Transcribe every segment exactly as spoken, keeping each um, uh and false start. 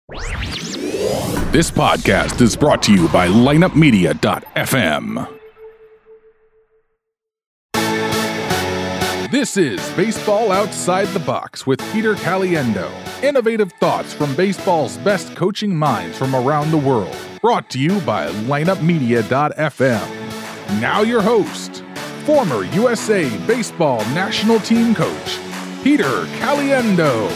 This podcast is brought to you by lineup media dot f m. This is Baseball Outside the Box with Peter Caliendo. Innovative thoughts from baseball's best coaching minds from around the world. Brought to you by lineup media dot f m. Now your host, former U S A Baseball National Team Coach, Peter Caliendo.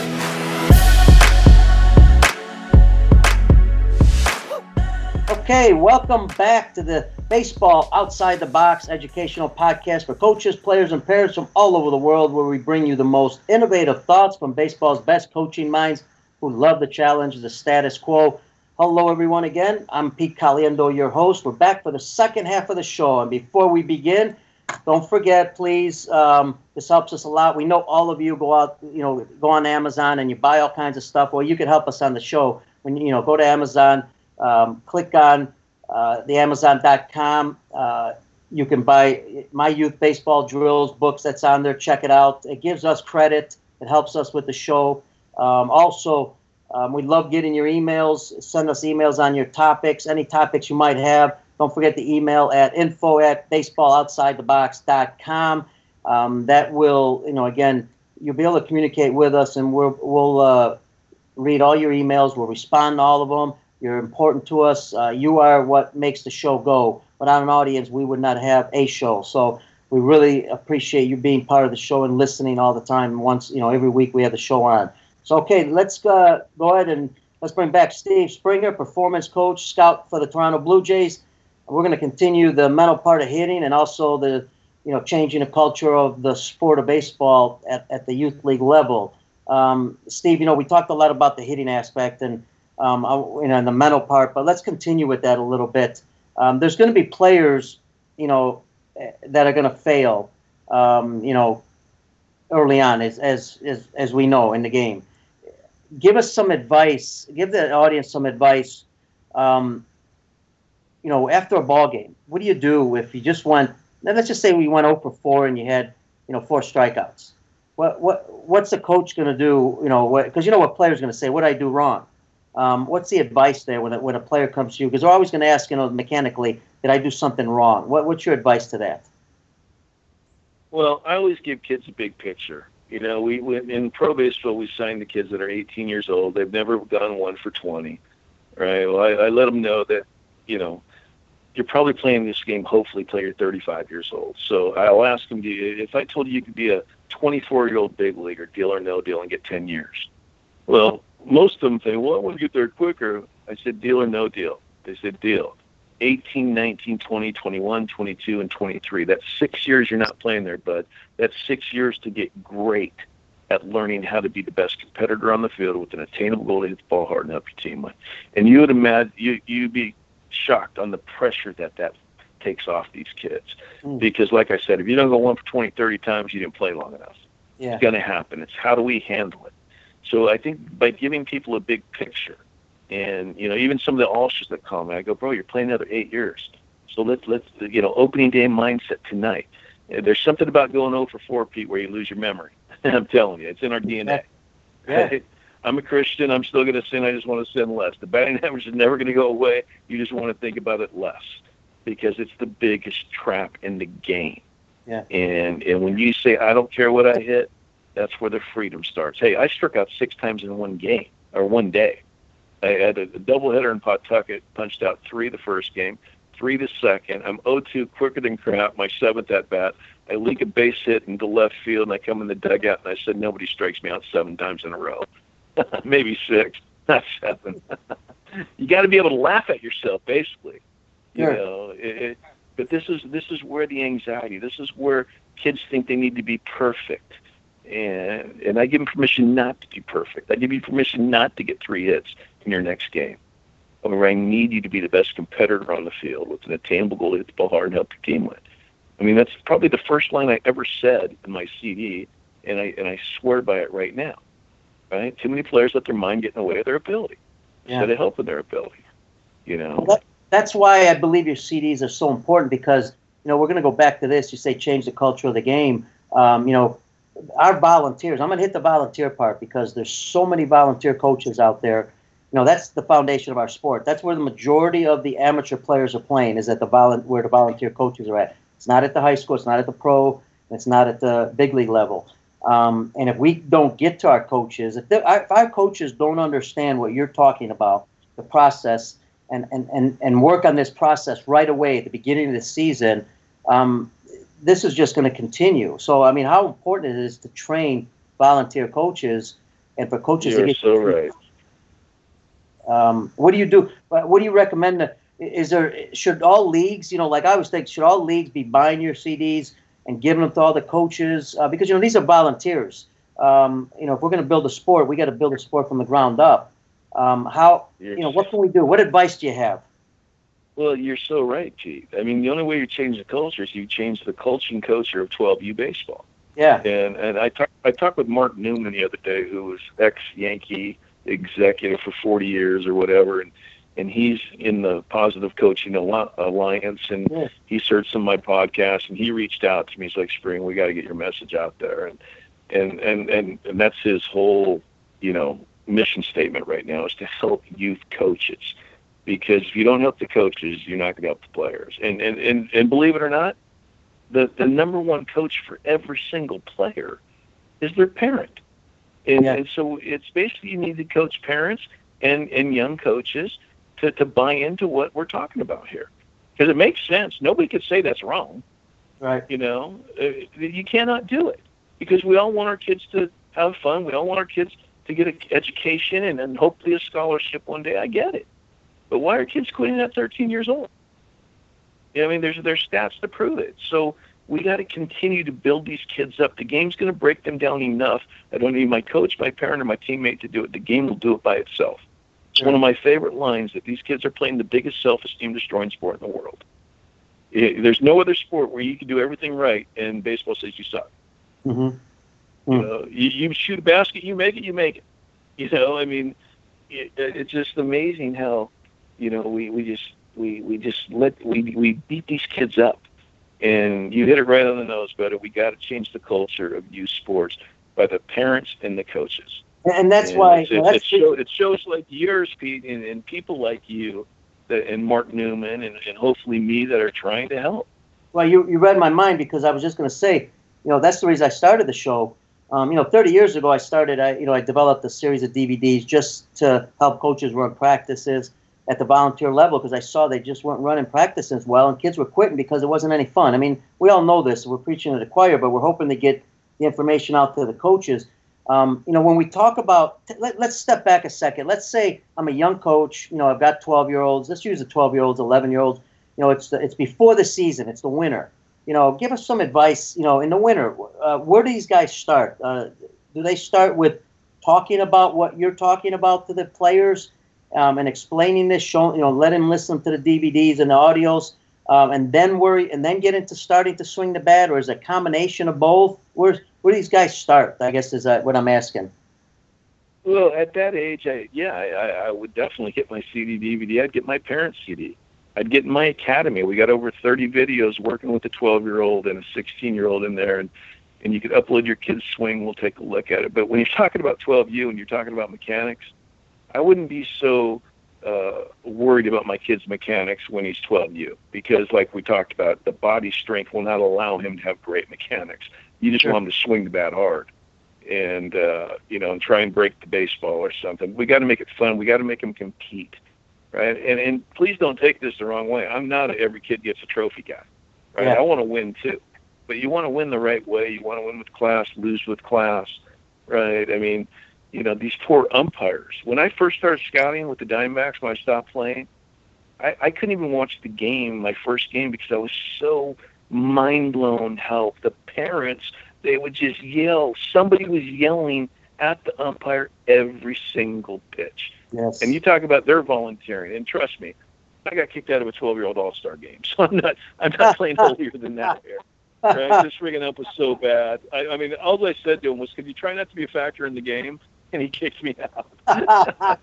Okay, welcome back to the Baseball Outside the Box educational podcast for coaches, players, and parents from all over the world, where we bring you the most innovative thoughts from baseball's best coaching minds who love the challenge, the status quo. Hello, everyone, again. I'm Pete Caliendo, your host. We're back for the second half of the show, and before we begin, don't forget, please, um, this helps us a lot. We know all of you go out, you know, go on Amazon and you buy all kinds of stuff. Well, you can help us on the show. When you know, go to Amazon. Um, click on uh, the amazon dot com. Uh, you can buy My Youth Baseball Drills books. That's on there. Check it out. It gives us credit. It helps us with the show. Um, also, um, we love getting your emails. Send us emails on your topics, any topics you might have. Don't forget the email at info at baseball outside the box dot com. Um, that will, you know, again, you'll be able to communicate with us, and we'll, we'll uh, read all your emails. We'll respond to all of them. You're important to us. Uh, you are what makes the show go. Without an audience, we would not have a show. So we really appreciate you being part of the show and listening all the time. Once, you know, every week we have the show on. So, okay, let's uh, go ahead and let's bring back Steve Springer, performance coach, scout for the Toronto Blue Jays. We're going to continue the mental part of hitting and also the, you know, changing the culture of the sport of baseball at, at the youth league level. Um, Steve, you know, we talked a lot about the hitting aspect and Um, you know, in the mental part, but let's continue with that a little bit. Um, there's going to be players, you know, that are going to fail, um, you know, early on, as, as as as we know in the game. Give us some advice. Give the audience some advice. Um, you know, after a ball game, what do you do if you just went? Let's just say we went oh for four and you had, you know, four strikeouts. What what what's the coach going to do? You know, because you know what player's going to say. What did I do wrong? Um, what's the advice there when a, when a player comes to you? Because they're always going to ask, you know, mechanically, did I do something wrong? What, what's your advice to that? Well, I always give kids a big picture. You know, we, we in pro baseball, we sign the kids that are eighteen years old. They've never gone one for twenty, right? Well, I, I let them know that, you know, you're probably playing this game, hopefully, till you're thirty-five years old. So I'll ask them, do you, if I told you you could be a twenty-four-year-old big leaguer, deal or no deal, and get ten years? Well, most of them say, well, I want to get there quicker. I said, deal or no deal? They said, deal. eighteen, nineteen, twenty, twenty-one, twenty-two, and twenty-three. That's six years you're not playing there, bud. That's six years to get great at learning how to be the best competitor on the field with an attainable goal to hit the ball hard and help your team win. And you would imagine, you, you'd be shocked on the pressure that that takes off these kids. Mm. Because, like I said, if you don't go one for twenty, thirty times, you didn't play long enough. Yeah. It's going to happen. It's how do we handle it? So I think by giving people a big picture, and you know, even some of the all-stars that call me, I go, bro, you're playing another eight years. So let's let's you know, opening day mindset tonight. There's something about going oh for four, Pete, where you lose your memory. I'm telling you, it's in our D N A. Yeah. I'm a Christian. I'm still going to sin. I just want to sin less. The batting average is never going to go away. You just want to think about it less because it's the biggest trap in the game. Yeah. And and when you say I don't care what I hit, that's where the freedom starts. Hey, I struck out six times in one game, or one day. I had a, a doubleheader in Pawtucket, punched out three the first game, three the second. I'm oh two quicker than crap, my seventh at bat. I leak a base hit into left field, and I come in the dugout, and I said, nobody strikes me out seven times in a row. Maybe six, not seven. You got to be able to laugh at yourself, basically. You Sure. know, it, it, but this is this is where the anxiety, this is where kids think they need to be perfect. And and I give them permission not to be perfect. I give you permission not to get three hits in your next game. Or I need you to be the best competitor on the field with an attainable goal to hit the ball hard and help your team win. I mean, that's probably the first line I ever said in my C D, and I and I swear by it right now. Right? Too many players let their mind get in the way of their ability yeah. instead of helping their ability. You know. Well, that, that's why I believe your C Ds are so important because you know we're going to go back to this. You say change the culture of the game. Um, you know, our volunteers. I'm going to hit the volunteer part because there's so many volunteer coaches out there. You know, that's the foundation of our sport. That's where the majority of the amateur players are playing, is at the vol- where the volunteer coaches are at. It's not at the high school. It's not at the pro. It's not at the big league level. Um, and if we don't get to our coaches, if, if our coaches don't understand what you're talking about, the process, and, and, and, and work on this process right away at the beginning of the season, um, this is just going to continue. So, I mean, how important it is to train volunteer coaches and for coaches You're to get so right. Um, what do you do? What do you recommend? To, is there should all leagues, you know, like I was thinking, should all leagues be buying your C Ds and giving them to all the coaches? Uh, because you know these are volunteers. Um, you know, if we're going to build a sport, we got to build a sport from the ground up. Um, how you know what can we do? What advice do you have? Well, you're so right, Pete. I mean, the only way you change the culture is you change the culture and culture of twelve U baseball. Yeah. And and I talked I talked with Mark Newman the other day, who was ex-Yankee executive for forty years or whatever, and and he's in the Positive Coaching Alliance, and yeah. he's heard some of my podcasts, and he reached out to me. He's like, Spring, we got to get your message out there, and and and and and that's his whole, you know, mission statement right now, is to help youth coaches, because if you don't help the coaches, you're not going to help the players. And and and, and believe it or not, the the number one coach for every single player is their parent. And, yeah. and so it's basically you need to coach parents and, and young coaches to, to buy into what we're talking about here. Because it makes sense. Nobody could say that's wrong. Right. You know, uh, you cannot do it. Because we all want our kids to have fun. We all want our kids to get an education and, and hopefully a scholarship one day. I get it. But why are kids quitting at thirteen years old? You know, I mean, there's, there's stats to prove it. So we got to continue to build these kids up. The game's going to break them down enough. I don't need my coach, my parent, or my teammate to do it. The game will do it by itself. It's yeah. one of my favorite lines, that these kids are playing the biggest self-esteem destroying sport in the world. It, there's no other sport where you can do everything right and baseball says you suck. Mm-hmm. Mm-hmm. You know, you, you shoot a basket, you make it, you make it. You know, I mean, it, it's just amazing how, you know, we, we just we, we just let we we beat these kids up. And you hit it right on the nose, buddy. We got to change the culture of youth sports by the parents and the coaches. And that's and why it's, it's, that's it, show, it shows like yours, Pete, and, and people like you, that, and Mark Newman, and, and hopefully me, that are trying to help. Well, you you read my mind, because I was just going to say, you know, that's the reason I started the show. Um, you know, thirty years ago, I started. I you know I developed a series of D V Ds just to help coaches run practices at the volunteer level, because I saw they just weren't running practices well, and kids were quitting because it wasn't any fun. I mean, we all know this. We're preaching to the choir, but we're hoping to get the information out to the coaches. Um, you know, when we talk about, let, let's step back a second. Let's say I'm a young coach. You know, I've got twelve-year-olds. Let's use the twelve-year-olds, eleven-year-olds. You know, it's the, it's before the season. It's the winter. You know, give us some advice. You know, in the winter, uh, where do these guys start? Uh, do they start with talking about what you're talking about to the players? Um, and explaining this, showing, you know, let him listen to the D V Ds and the audios, um, and then worry, and then get into starting to swing the bat, or is it a combination of both? Where's where do these guys start? I guess is uh, what I'm asking. Well, at that age, I, yeah, I, I would definitely get my C D, D V D. I'd get my parents' C D. I'd get in my academy. We got over thirty videos working with a twelve-year-old and a sixteen-year-old in there, and and you could upload your kid's swing. We'll take a look at it. But when you're talking about twelve U and you're talking about mechanics, I wouldn't be so uh, worried about my kid's mechanics when he's twelve U, because like we talked about, the body strength will not allow him to have great mechanics. You just Sure. want him to swing the bat hard and, uh, you know, and try and break the baseball or something. We got to make it fun. We got to make him compete, right? And and please don't take this the wrong way. I'm not a every kid gets a trophy guy, right? Yeah. I want to win too. But you want to win the right way. You want to win with class, lose with class, right? I mean, you know, these poor umpires. When I first started scouting with the Diamondbacks, when I stopped playing, I, I couldn't even watch the game, my first game, because I was so mind blown how the parents, they would just yell. Somebody was yelling at the umpire every single pitch. Yes. And you talk about their volunteering, and trust me, I got kicked out of a twelve-year-old All-Star game, so I'm not I'm not playing holier than that here. Right? This rigging up was so bad. I, I mean, all I said to him was, "Could you try not to be a factor in the game?" And he kicked me out.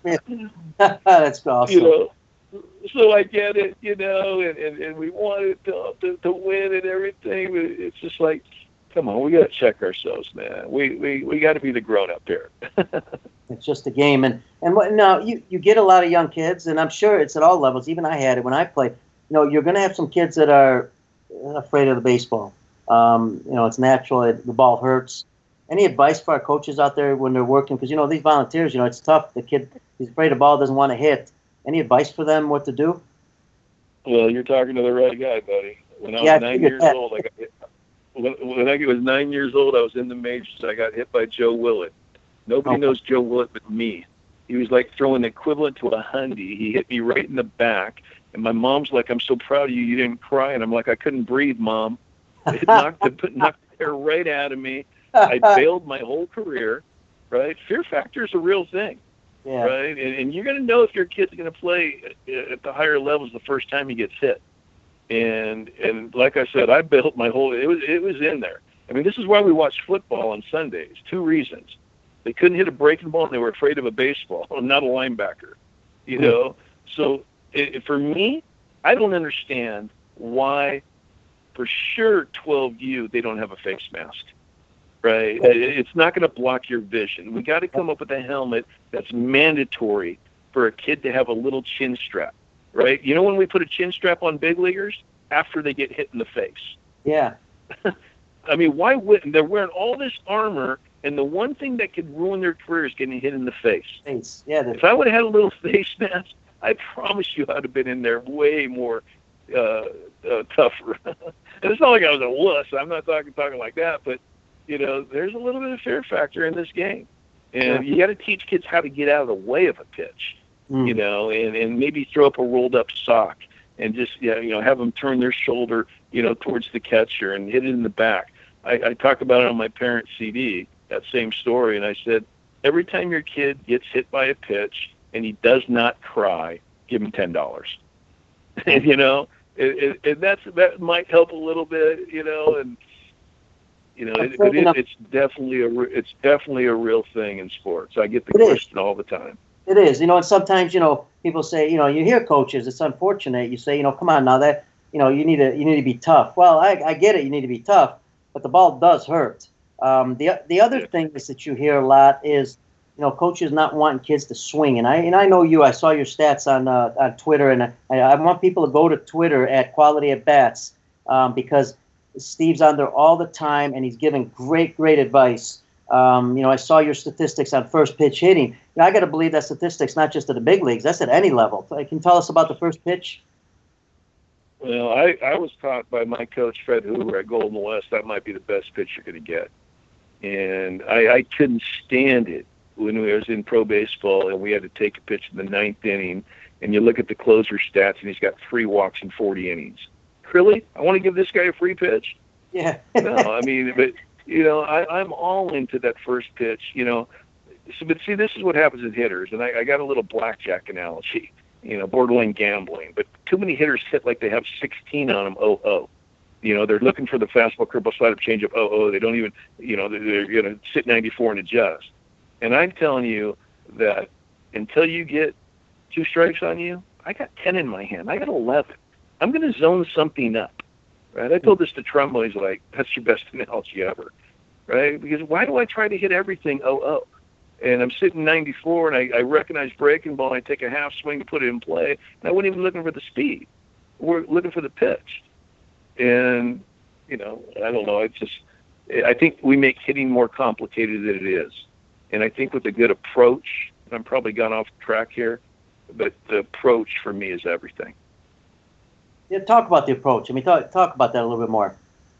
That's awesome. You know, so I get it, you know, and, and, and we wanted to, to to win and everything. But it's just like, come on, we got to check ourselves, man. We we, we got to be the grown-up here. It's just a game. And, and what, now, you, you get a lot of young kids, and I'm sure it's at all levels. Even I had it when I played. You know, you're going to have some kids that are afraid of the baseball. Um, you know, it's natural. It, the ball hurts. Any advice for our coaches out there when they're working? Because, you know, these volunteers, you know, it's tough. The kid, he's afraid the ball doesn't want to hit. Any advice for them what to do? Well, you're talking to the right guy, buddy. When I was yeah, nine I years that. old, I got hit. When, when I was nine years old, I was in the majors. I got hit by Joe Willett. Nobody Oh. knows Joe Willett but me. He was like throwing the equivalent to a hundy. He hit me right in the back. And my mom's like, I'm so proud of you. You didn't cry. And I'm like, I couldn't breathe, Mom. It knocked the, knocked the air right out of me. I bailed my whole career, right? Fear factor is a real thing, Yeah. right? And, and you're going to know if your kid's going to play at the higher levels the first time he gets hit. And and like I said, I bailed my whole. It was it was in there. I mean, this is why we watch football on Sundays. Two reasons: they couldn't hit a breaking ball, and they were afraid of a baseball. I'm not a linebacker, you know. So it, for me, I don't understand why, for sure, twelve U they don't have a face mask. Right? It's not going to block your vision. We got to come up with a helmet that's mandatory for a kid to have a little chin strap. Right? You know when we put a chin strap on big leaguers? After they get hit in the face. Yeah. I mean, why wouldn't? They're wearing all this armor, and the one thing that could ruin their career is getting hit in the face. Face. Yeah. If I would have had a little face mask, I promise you I'd have been in there way more uh, uh, tougher. And it's not like I was a wuss. I'm not talking talking like that, but you know, there's a little bit of fear factor in this game, and Yeah. you got to teach kids how to get out of the way of a pitch. Mm. You know, and, and maybe throw up a rolled up sock and just, you know, have them turn their shoulder, you know, towards the catcher and hit it in the back. I, I talk about it on my parents' C D, that same story, and I said, every time your kid gets hit by a pitch and he does not cry, give him ten dollars. And, you know, it, it, and that's, that might help a little bit, you know, and, you know, it, but it, it's definitely a, it's definitely a real thing in sports. I get the It question is. all the time. It is, you know, and sometimes, you know, people say, you know, you hear coaches, it's unfortunate. You say, you know, come on now, that, you know, you need to, you need to be tough. Well, I, I get it, you need to be tough, but the ball does hurt. Um, the the other Yeah. thing is that you hear a lot is, you know, coaches not wanting kids to swing. And I and I know you. I saw your stats on uh, on Twitter, and I, I want people to go to Twitter at Quality at Bats um, because Steve's on there all the time, and he's giving great, great advice. Um, you know, I saw your statistics on first pitch hitting. You know, I got to believe that statistics not just at the big leagues. That's at any level. Can you tell us about the first pitch? Well, I, I was taught by my coach, Fred Hoover, at Golden West, that might be the best pitch you're going to get. And I, I couldn't stand it when we was in pro baseball and we had to take a pitch in the ninth inning, and you look at the closer stats, and he's got three walks in forty innings. Really? I want to give this guy a free pitch? Yeah. No, I mean, but, you know, I, I'm all into that first pitch, you know. So, but see, this is what happens with hitters, and I, I got a little blackjack analogy, you know, borderline gambling. But too many hitters hit like they have sixteen on them, oh, oh. You know, they're looking for the fastball, curveball, slider, change up, oh, oh. They don't even, you know, they're, they're going to sit ninety-four and adjust. And I'm telling you that until you get two strikes on you, I got ten in my hand. I got eleven. I'm going to zone something up, right? I told this to Trumbo. He's like, that's your best analogy ever, right? Because why do I try to hit everything oh, oh? And I'm sitting ninety-four, and I, I recognize breaking ball, and I take a half swing, put it in play, and I wasn't even looking for the speed. We're looking for the pitch. And, you know, I don't know. It's just, I think we make hitting more complicated than it is. And I think with a good approach, and I'm probably gone off track here, but the approach for me is everything. Yeah, talk about the approach. I mean, talk, talk about that a little bit more.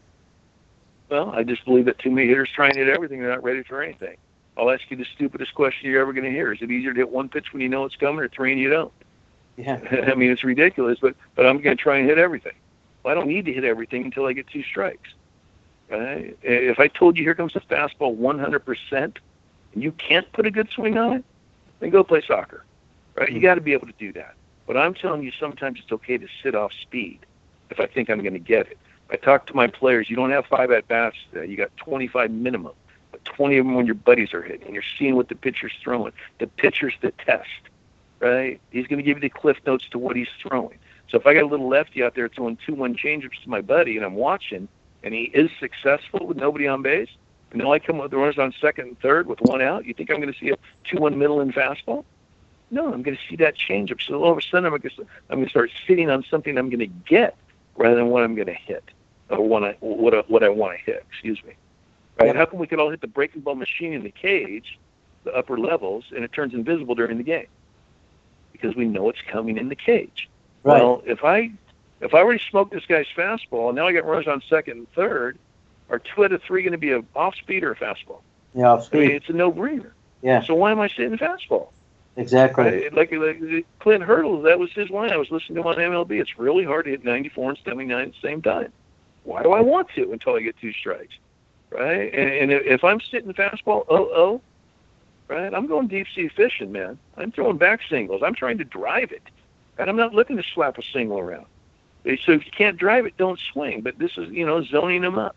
Well, I just believe that too many hitters try and hit everything. They're not ready for anything. I'll ask you the stupidest question you're ever going to hear. Is it easier to hit one pitch when you know it's coming or three and you don't? Yeah. I mean, it's ridiculous, but, but I'm going to try and hit everything. Well, I don't need to hit everything until I get two strikes. Right? If I told you here comes the fastball one hundred percent and you can't put a good swing on it, then go play soccer. Right? Mm-hmm. You got to be able to do that. But I'm telling you, sometimes it's okay to sit off speed if I think I'm going to get it. I talk to my players. You don't have five at-bats. Uh, you got twenty-five minimum. But twenty of them when your buddies are hitting. And you're seeing what the pitcher's throwing. The pitcher's the test. Right? He's going to give you the cliff notes to what he's throwing. So if I got a little lefty out there throwing two one changeups to my buddy and I'm watching, and he is successful with nobody on base, and now I come with the runners on second and third with one out, you think I'm going to see a two one middle in fastball? No, I'm going to see that changeup. So all of a sudden, I'm going to, I'm going to start sitting on something I'm going to get rather than what I'm going to hit or what I, what I, what I want to hit, excuse me. Right? Yep. How come we could all hit the breaking ball machine in the cage, the upper levels, and it turns invisible during the game? Because we know it's coming in the cage. Right. Well, if I if I already smoked this guy's fastball, and now I got runners on second and third, are two out of three going to be an off-speed or a fastball? Yeah, off-speed. I mean, it's a no-brainer. Yeah. So why am I sitting fastball? Exactly. Right? Like, like Clint Hurdle, that was his line. I was listening to him on M L B. It's really hard to hit ninety-four and seventy-nine at the same time. Why do I want to until I get two strikes? Right? And, and if I'm sitting fastball, oh-oh, right, I'm going deep-sea fishing, man. I'm throwing back singles. I'm trying to drive it. And I'm not looking to slap a single around. So if you can't drive it, don't swing. But this is, you know, zoning them up.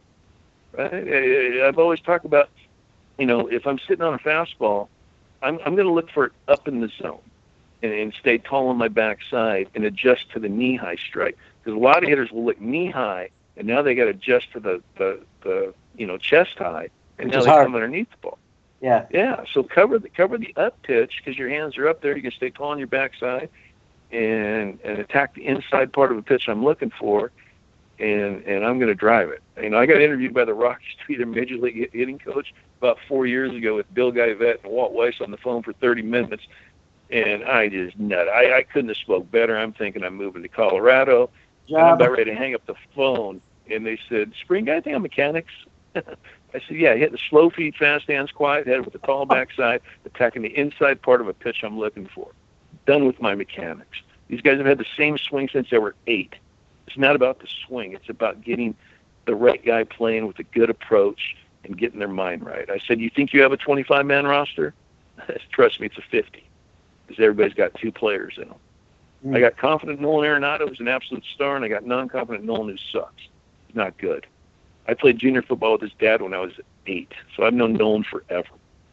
Right? I've always talked about, you know, if I'm sitting on a fastball, I'm, I'm going to look for it up in the zone and, and stay tall on my backside and adjust to the knee-high strike. Because a lot of hitters will look knee-high, and now they got to adjust to the, the, the, you know, chest-high, and now they hard. come underneath the ball. Yeah. Yeah, so cover the cover the up pitch because your hands are up there. You can stay tall on your backside and, and attack the inside part of the pitch I'm looking for, and, and I'm going to drive it. You know, I got interviewed by the Rockies to be their major league hitting coach about four years ago with Bill Guyvette and Walt Weiss on the phone for thirty minutes, and I just nut. I, I couldn't have spoke better. I'm thinking I'm moving to Colorado, yeah. and I'm about ready to hang up the phone, and they said, Spring, got anything on mechanics? I said, yeah, hit the slow feed, fast hands, quiet head with a tall backside, attacking the inside part of a pitch I'm looking for. Done with my mechanics. These guys have had the same swing since they were eight. It's not about the swing. It's about getting the right guy playing with a good approach and getting their mind right. I said, you think you have a twenty-five man roster? Trust me, it's a fifty because everybody's got two players in them. Mm. I got confident Nolan Arenado, who's an absolute star, and I got non-confident Nolan, who sucks. He's not good. I played junior football with his dad when I was eight, so I've known Nolan forever.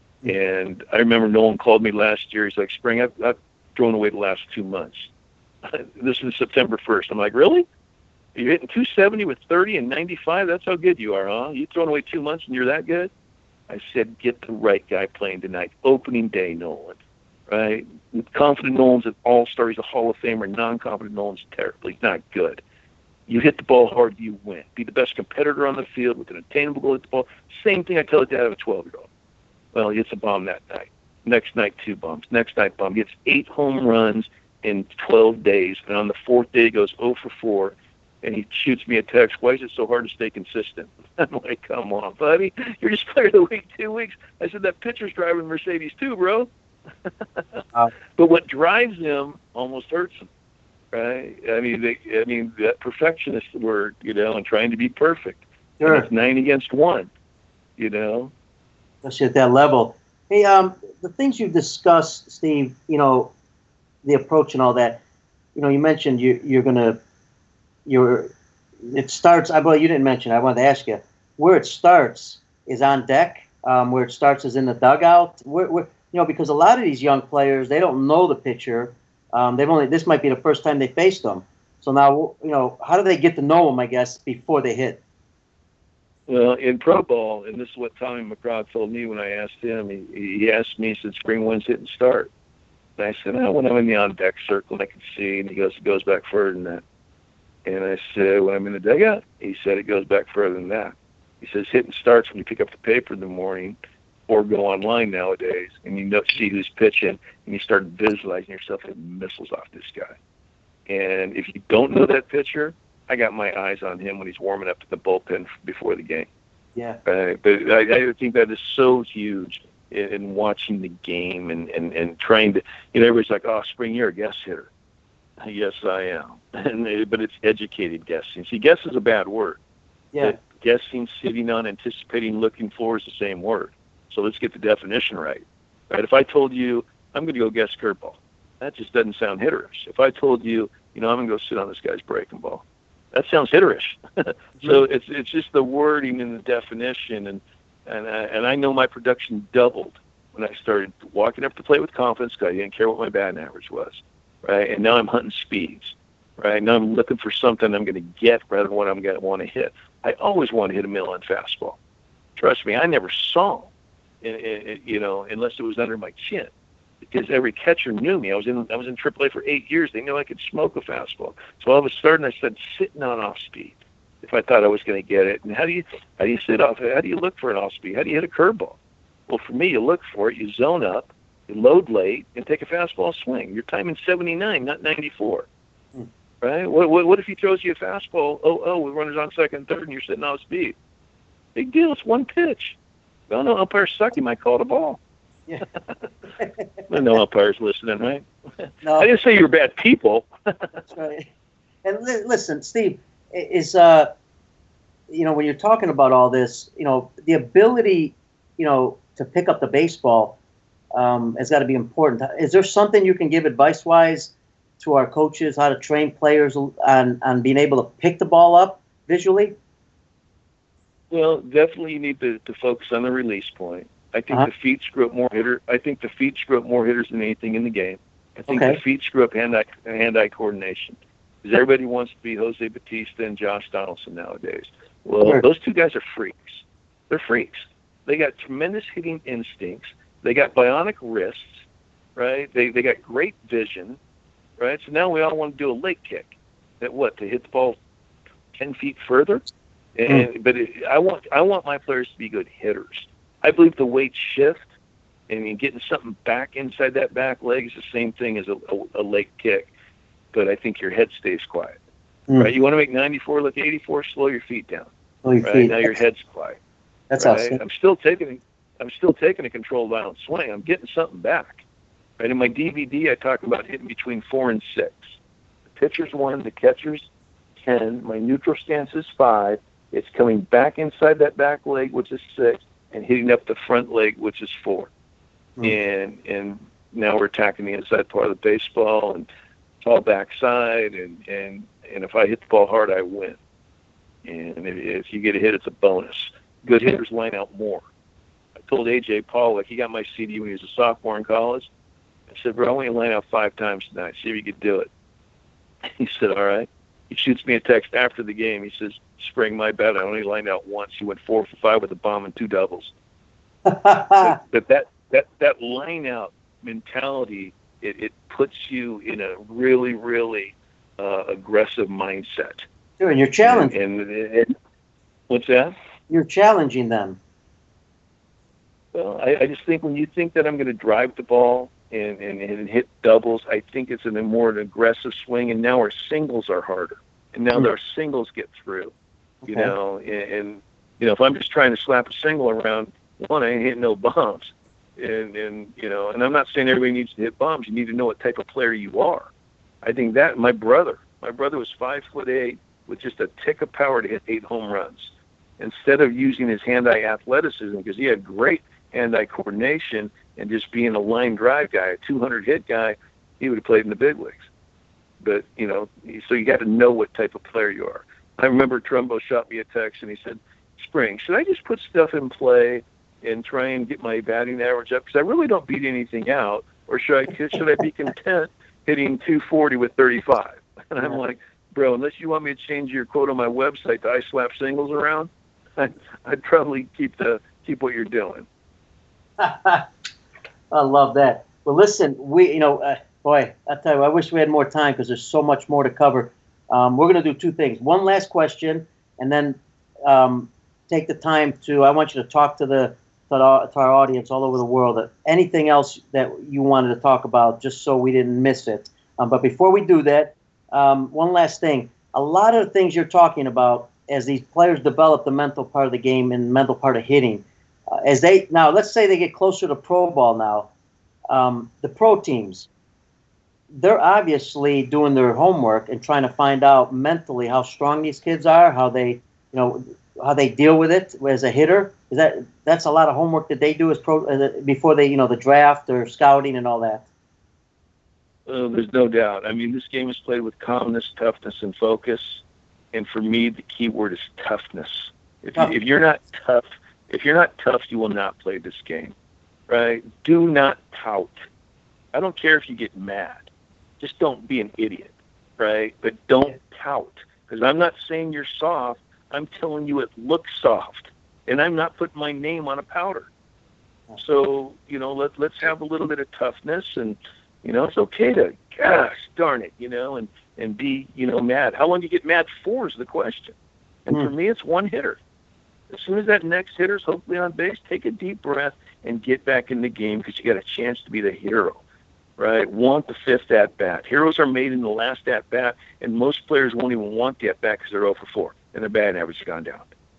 And I remember Nolan called me last year. He's like, Spring, I've, I've thrown away the last two months. This is September first. I'm like, really? You're hitting two seventy with thirty and ninety-five? That's how good you are, huh? You've thrown away two months and you're that good? I said, get the right guy playing tonight. Opening day, Nolan. Right? Confident Nolan's an all-star. He's a Hall of Famer. Non-confident Nolan's terrible. He's not good. You hit the ball hard, you win. Be the best competitor on the field with an attainable goal at the ball. Same thing I tell a dad of a twelve-year-old. Well, he hits a bomb that night. Next night, two bombs. Next night, bomb. He hits eight home runs in twelve days. And on the fourth day, he goes oh for four. And he shoots me a text, why is it so hard to stay consistent? I'm like, come on, buddy. You're just player of the week two weeks. I said, that pitcher's driving Mercedes too, bro. uh, but what drives him almost hurts him. Right? I mean, they, I mean that perfectionist word, you know, and trying to be perfect. Sure. And it's nine against one, you know. Especially at that level. Hey, um, the things you discussed, Steve, you know, the approach and all that. You know, you mentioned you, you're going to, you're, it starts, I well, you didn't mention, I wanted to ask you, where it starts is on deck, um, where it starts is in the dugout. Where, where, you know, because a lot of these young players, they don't know the pitcher. Um, they've only this might be the first time they faced them. So now, you know, how do they get to know them, I guess, before they hit? Well, in pro ball, and this is what Tommy McGraw told me when I asked him, he, he asked me, he said, Spring, when's hit and start? And I said, oh, when I'm in the on-deck circle and I can see, and he goes, it goes back further than that. And I said, when I'm in the dugout? He said, it goes back further than that. He says, hitting starts when you pick up the paper in the morning or go online nowadays and you know, see who's pitching and you start visualizing yourself hitting missiles off this guy. And if you don't know that pitcher, I got my eyes on him when he's warming up to the bullpen before the game. Yeah. Uh, but I, I think that is so huge in, in watching the game and, and, and trying to, you know, everybody's like, oh, Spring, you're a guess hitter. Yes, I am. And, but it's educated guessing. See, guess is a bad word. Yeah. But guessing, sitting on, anticipating, looking for is the same word. So let's get the definition right. Right? If I told you, I'm going to go guess curveball, that just doesn't sound hitterish. If I told you, you know, I'm going to go sit on this guy's breaking ball, that sounds hitterish. So it's it's just the wording and the definition. And, and, I, and I know my production doubled when I started walking up to plate with confidence because I didn't care what my batting average was. Right? And now I'm hunting speeds. Right? Now I'm looking for something I'm going to get rather than what I'm going to want to hit. I always wanted to hit a middle end fastball. Trust me, I never saw him, you know, unless it was under my chin. Because every catcher knew me. I was in I was in triple A for eight years. They knew I could smoke a fastball. So all of a sudden, I started sitting on off speed if I thought I was going to get it. And how do you how do you sit off? How do you look for an off speed? How do you hit a curveball? Well, for me, you look for it, you zone up, you load late, and take a fastball swing. You're timing seventy-nine, not ninety-four. Hmm. Right? What, what what if he throws you a fastball? Oh oh, with runners on second and third, and you're sitting off speed. Big deal. It's one pitch. Well, no umpire suck. You might call it a ball. Yeah. No umpires listening, right? No. I didn't say you were bad people. That's right. And li- listen, Steve, is uh, you know, when you're talking about all this, you know, the ability, you know, to pick up the baseball um, has got to be important. Is there something you can give advice-wise to our coaches how to train players on on being able to pick the ball up visually? Well, definitely you need to, to focus on the release point. I think uh-huh. the feet screw up more hitter. I think the feet screw up more hitters than anything in the game. I think okay. the feet screw up hand-eye hand-eye coordination. Because everybody wants to be Jose Bautista and Josh Donaldson nowadays. Well, sure. Those two guys are freaks. They're freaks. They got tremendous hitting instincts. They got bionic wrists, right? They they got great vision, right? So now we all want to do a leg kick. That what to hit the ball ten feet further. And mm. but it, I want I want my players to be good hitters. I believe the weight shift and getting something back inside that back leg is the same thing as a, a, a leg kick, but I think your head stays quiet. Mm. Right? You want to make ninety-four look eighty-four. Slow your feet down. Slow your right? feet. Now your head's quiet. That's right? awesome. I'm still taking I'm still taking a controlled violent swing. I'm getting something back. Right? In my D V D, I talk about hitting between four and six. The pitcher's one, the catcher's ten. My neutral stance is five. It's coming back inside that back leg, which is six, and hitting up the front leg, which is four. Mm. And and now we're attacking the inside part of the baseball and fall backside, and, and, and if I hit the ball hard, I win. And if, if you get a hit, it's a bonus. Good hitters line out more. I told A J Pollock, he got my C D when he was a sophomore in college. I said, bro, I want you to line out five times tonight. See if you could do it. He said, all right. He shoots me a text after the game. He says, Spring, my bad. I only lined out once. He went four for five with a bomb and two doubles. but, but that, that, that line out mentality, it, it puts you in a really, really uh, aggressive mindset. Sure, and you're challenging. And, and, and what's that? You're challenging them. Well, I, I just think when you think that I'm going to drive the ball and, and, and hit doubles, I think it's in a more an aggressive swing, and now our singles are harder. And now mm-hmm. our singles get through, you okay. know, and, and, you know, if I'm just trying to slap a single around, one, I ain't hitting no bombs. And, and, you know, and I'm not saying everybody needs to hit bombs. You need to know what type of player you are. I think that my brother, my brother was five foot eight with just a tick of power to hit eight home runs. Instead of using his hand-eye athleticism, because he had great hand-eye coordination and just being a line drive guy, a two hundred hit guy, he would have played in the big leagues. But, you know, so you got to know what type of player you are. I remember Trumbo shot me a text and he said, Spring, should I just put stuff in play and try and get my batting average up? Because I really don't beat anything out. Or should I should I be content hitting two forty with thirty-five? And I'm like, bro, unless you want me to change your quote on my website to I slap singles around, I'd, I'd probably keep the keep what you're doing. I love that. Well, listen, we, you know, uh, boy, I tell you, I wish we had more time because there's so much more to cover. Um, we're going to do two things. One last question, and then um, take the time to, I want you to talk to the to our, to our audience all over the world. Anything else that you wanted to talk about, just so we didn't miss it. Um, but before we do that, um, one last thing. A lot of the things you're talking about as these players develop the mental part of the game and the mental part of hitting, uh, as they, now let's say they get closer to pro ball now, um, the pro teams, they're obviously doing their homework and trying to find out mentally how strong these kids are, how they, you know, how they deal with it as a hitter. Is that that's a lot of homework that they do as pro uh, before they, you know, the draft or scouting and all that? Uh, there's no doubt. I mean, this game is played with calmness, toughness, and focus. And for me, the key word is toughness. If, you, if you're not tough, if you're not tough, you will not play this game, right? Do not tout. I don't care if you get mad. Just don't be an idiot, right? But don't tout. Because I'm not saying you're soft. I'm telling you it looks soft, and I'm not putting my name on a powder. So, you know, let, let's have a little bit of toughness, and, you know, it's okay to, gosh, darn it, you know, and, and be, you know, mad. How long do you get mad for is the question. And mm. for me, it's one hitter. As soon as that next hitter's hopefully on base, take a deep breath and get back in the game, because you got a chance to be the hero, right? Want the fifth at-bat. Heroes are made in the last at-bat, and most players won't even want the at-bat because they're oh for four, and their batting average has gone down.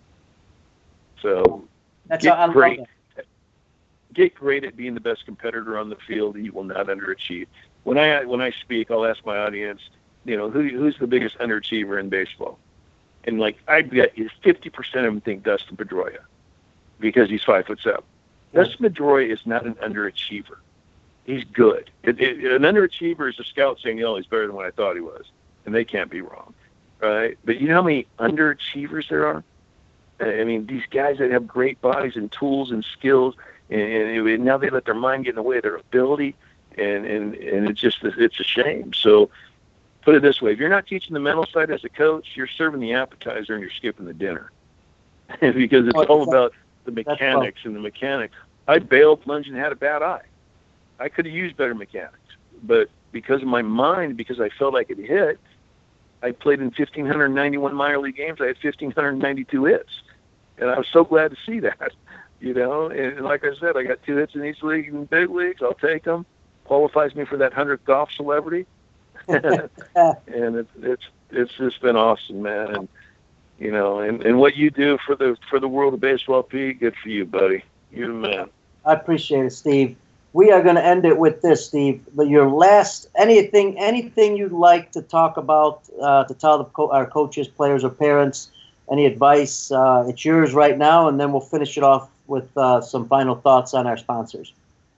So That's get how I great. love that. Get great at being the best competitor on the field, and you will not underachieve. When I when I speak, I'll ask my audience, you know, who who's the biggest underachiever in baseball? And like I bet you fifty percent of them think Dustin Pedroia, because he's five foot seven. Yeah. Dustin Pedroia is not an underachiever. He's good. It, it, an underachiever is a scout saying, "Oh, he's better than what I thought he was," and they can't be wrong, right? But you know how many underachievers there are? I mean, these guys that have great bodies and tools and skills. And, and now they let their mind get in the way of their ability, and, and, and it's just it's a shame. So put it this way: if you're not teaching the mental side as a coach, you're serving the appetizer and you're skipping the dinner, because it's all about the mechanics and the mechanics. I bailed, plunged, and had a bad eye. I could have used better mechanics, but because of my mind, because I felt I could hit, I played in one thousand five hundred ninety-one minor league games. I had one thousand five hundred ninety-two hits, and I was so glad to see that. You know, and like I said, I got two hits in each league in big leagues. I'll take them. Qualifies me for that hundredth golf celebrity. And it's it's it's just been awesome, man. And you know, and, and what you do for the for the world of baseball, Pete, good for you, buddy. You're the man. I appreciate it, Steve. We are going to end it with this, Steve. But your last anything anything you'd like to talk about, uh, to tell the co- our coaches, players, or parents, any advice? Uh, it's yours right now, and then we'll finish it off with uh, some final thoughts on our sponsors.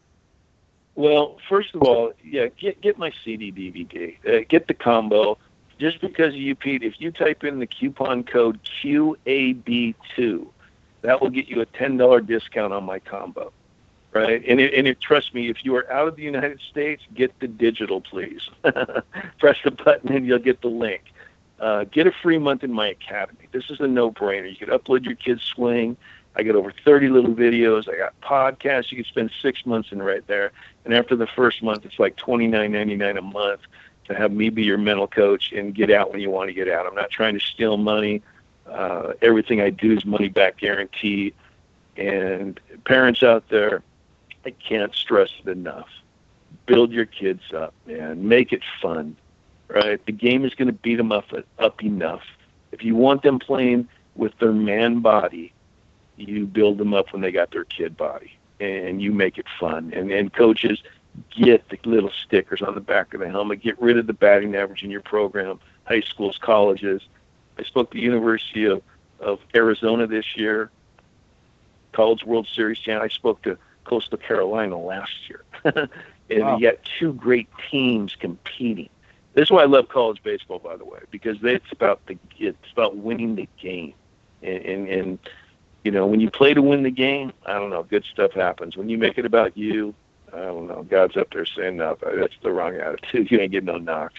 Well, first of all, yeah, get get my C D D V D. Uh, get the combo. Just because of you, Pete, if you type in the coupon code Q A B two, that will get you a ten dollars discount on my combo, right? And, it, and it, trust me, if you are out of the United States, get the digital, please. Press the button and you'll get the link. Uh, get a free month in my academy. This is a no-brainer. You can upload your kid's swing. I got over thirty little videos. I got podcasts. You can spend six months in right there. And after the first month, it's like twenty-nine ninety-nine a month to have me be your mental coach and get out when you want to get out. I'm not trying to steal money. Uh, everything I do is money back guaranteed. And parents out there, I can't stress it enough. Build your kids up, man. Make it fun, right? The game is going to beat them up, up enough. If you want them playing with their man body, you build them up when they got their kid body, and you make it fun. And, and coaches, get the little stickers on the back of the helmet. Get rid of the batting average in your program, high schools, colleges. I spoke to the University of, of Arizona this year, College World Series champ. I spoke to Coastal Carolina last year. And wow. You got two great teams competing. This is why I love college baseball, by the way, because it's about the it's about winning the game. And, and, and you know, when you play to win the game, I don't know, good stuff happens. When you make it about you, I don't know, God's up there saying, no, that's the wrong attitude. You ain't getting no knocks.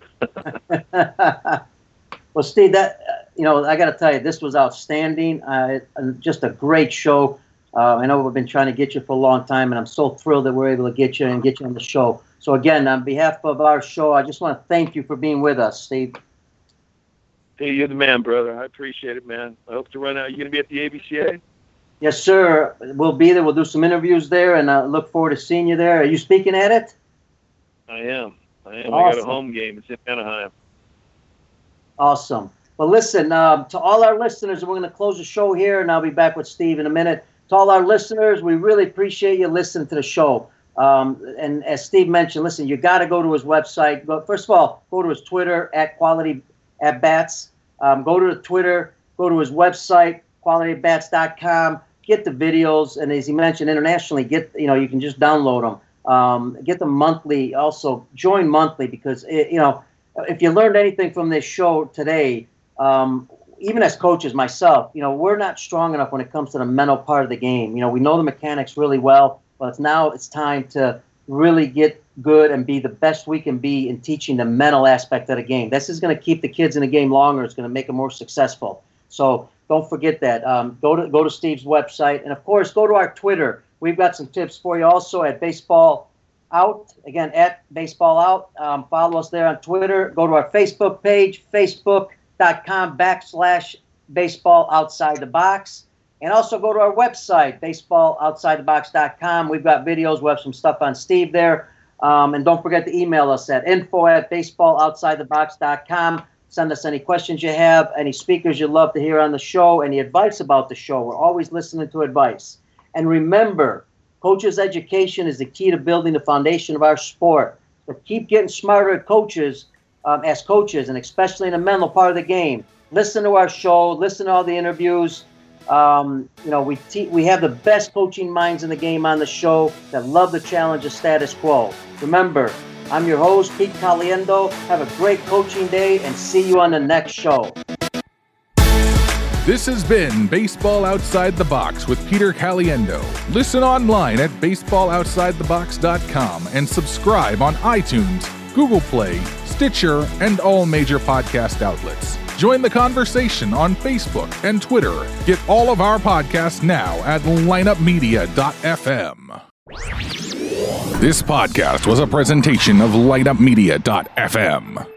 Well, Steve, that uh, you know, I got to tell you, this was outstanding. Uh, just a great show. Uh, I know we've been trying to get you for a long time, and I'm so thrilled that we're able to get you and get you on the show. So again, on behalf of our show, I just want to thank you for being with us, Steve. Hey, you're the man, brother. I appreciate it, man. I hope to run out. You going to be at the A B C A? Yes, sir. We'll be there. We'll do some interviews there, and I uh, look forward to seeing you there. Are you speaking at it? I am. I am. Awesome. I got a home game. It's in Anaheim. Awesome. Well, listen, um, to all our listeners, we're going to close the show here, and I'll be back with Steve in a minute. To all our listeners, we really appreciate you listening to the show. Um, and as Steve mentioned, listen, you got to go to his website. Go, first of all, go to his Twitter, at Quality At Bats. Um, go to the Twitter, go to his website, quality at bats dot com. Get the videos, and as he mentioned, internationally, get you know you can just download them. Um, get them monthly. Also, join monthly because it, you know if you learned anything from this show today, um, even as coaches, myself, you know we're not strong enough when it comes to the mental part of the game. You know we know the mechanics really well, but it's now it's time to really get good and be the best we can be in teaching the mental aspect of the game. This is going to keep the kids in the game longer. It's going to make them more successful. So don't forget that. Um, go to go to Steve's website. And, of course, go to our Twitter. We've got some tips for you also at Baseball Out. Again, at Baseball Out. Um, follow us there on Twitter. Go to our Facebook page, facebook.com backslash Baseball Outside the Box. And also go to our website, baseball outside the box dot com. We've got videos. We have some stuff on Steve there. Um, and don't forget to email us at info at baseball outside the box dot com. Send us any questions you have, any speakers you'd love to hear on the show, any advice about the show. We're always listening to advice. And remember, coaches' education is the key to building the foundation of our sport. But keep getting smarter at coaches, um, as coaches, and especially in the mental part of the game. Listen to our show. Listen to all the interviews. Um, you know, we te- we have the best coaching minds in the game on the show that love the challenge of status quo. Remember, I'm your host, Pete Caliendo. Have a great coaching day and see you on the next show. This has been Baseball Outside the Box with Peter Caliendo. Listen online at baseball outside the box dot com and subscribe on iTunes, Google Play, Stitcher, and all major podcast outlets. Join the conversation on Facebook and Twitter. Get all of our podcasts now at lineup media dot f m. This podcast was a presentation of lineup media dot f m.